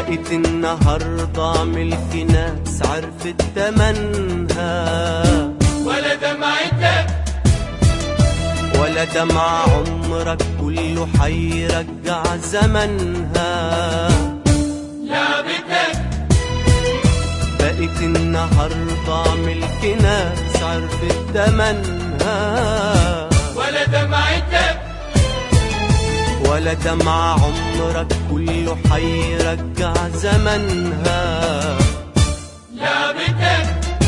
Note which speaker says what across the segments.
Speaker 1: بقيت النهاردة ملك ناس عرفت تمنها.
Speaker 2: ولا دمعتك
Speaker 1: ولا دمع عمرك كله حيرجع زمنها.
Speaker 2: لعبتك
Speaker 1: بقيت النهاردة ملك ناس عرفت تمنها.
Speaker 2: ولا دمعتك
Speaker 1: ولا دمع عمرك كله حيرجع زمنها.
Speaker 2: لعبتك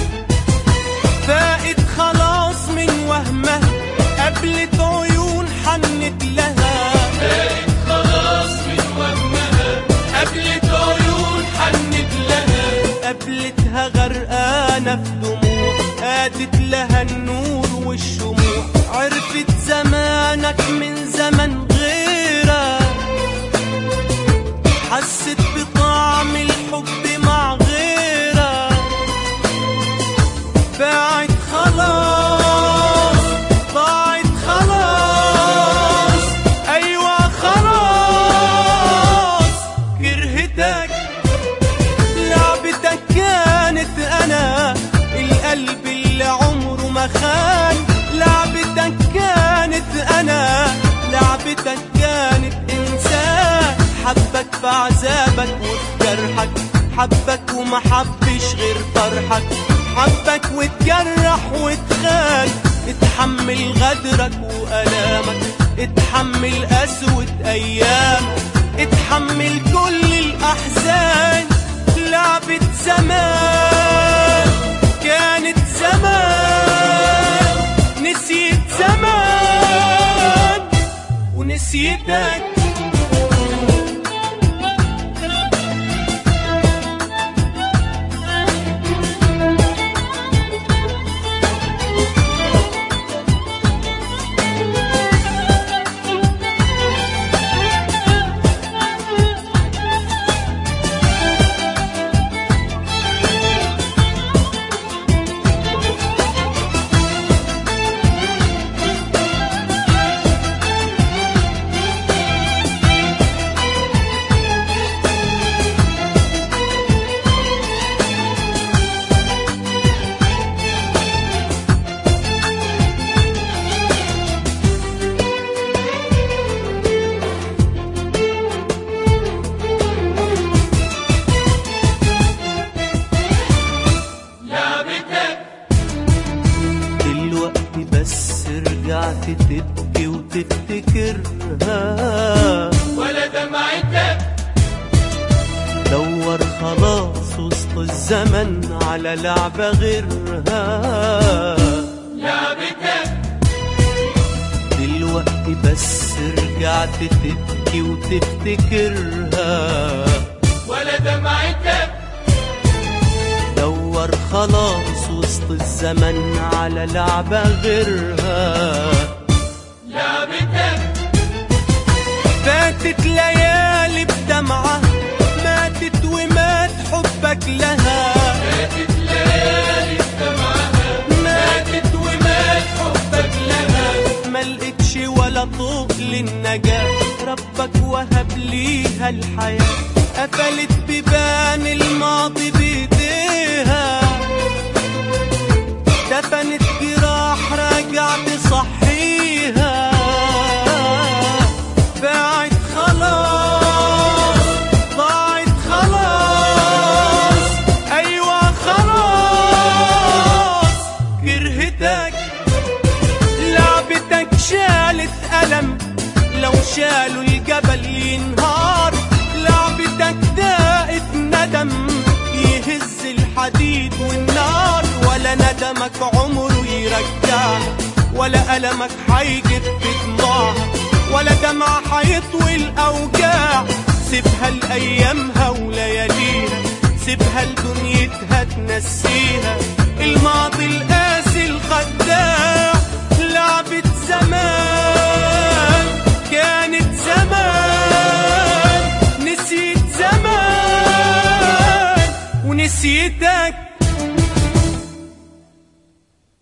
Speaker 1: فائت خلاص من وهمها قبلت عيون حنت لها.
Speaker 2: بقت خلاص من وهمها قبلت عيون حنت لها.
Speaker 1: قبلتها غرقانة في دموع قادت لها النور والشموع. عرفت زمانك من زمن غيرك حست بطعم الحب مع غيرك. باعت خلاص ضاعت خلاص أيوة خلاص كرهتك. لعبتك كانت أنا القلب اللي عمره ما خان. لعبتك كانت أنا لعبتك كانت إنسان حبك في عذابك وفي جرحك. حبك وما حبش غير فرحك. حبك واتجرح واتخان. اتحمل غدرك وألامك. اتحمل قسوة أيامك. اتحمل كل الأحزان. لعبة زمان كانت زمان نسيت زمان ونسيتك. بس رجعت تبكي وتفتكرها.
Speaker 2: ولا دمعتك
Speaker 1: دور خلاص وسط الزمن على لعبة غيرها.
Speaker 2: لعبتك
Speaker 1: دلوقتي بس رجعت تبكي وتفتكرها.
Speaker 2: ولا دمعتك
Speaker 1: دور خلاص وسط الزمن على لعبة غيرها.
Speaker 2: لعبتك
Speaker 1: فاتت ليالي بدمعة ماتت ومات حبك لها.
Speaker 2: فاتت ليالي بدمعها ماتت ومات حبك لها.
Speaker 1: ملقتش ولا طوق للنجاة ربك وهب ليها الحياة. قفلت بيبان الماضي بإيديها. دفنت جراح راجعت صحيها. باعت خلاص ضاعت خلاص أيوة خلاص كرهتك. لعبتك شالت ألم لو شالوا الجبل ينهار. لعبتك داقت ندم يهز الحديد والنار. ولا ندمك عمره يرجعها. ولا ألمك حيجف بدموعها. ولا دمع حيطوي الأوجاع. سيبها لأيامها ولياليها. سيبها لدنيتها تنسيها. الماضي القاسي الخداع. لعبة زمان كانت زمان نسيت زمان ونسيتك.